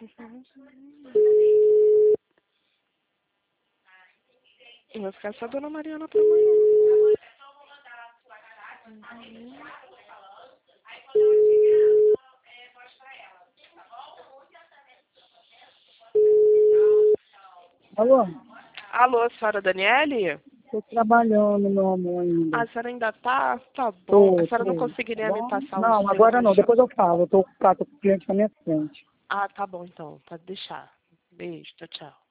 Eu vou ficar só Dona Mariana pra amanhã. Alô? Alô, senhora Daniele? Estou trabalhando, meu amor, ainda. A senhora ainda tá? Tá bom. A senhora não Tô. conseguiria Tá me bom? passar os Não, agora não, seus... depois eu falo. Eu tô ocupado, tô com o cliente na minha frente. Ah, tá bom então. Pode deixar. Beijo, tchau, tchau.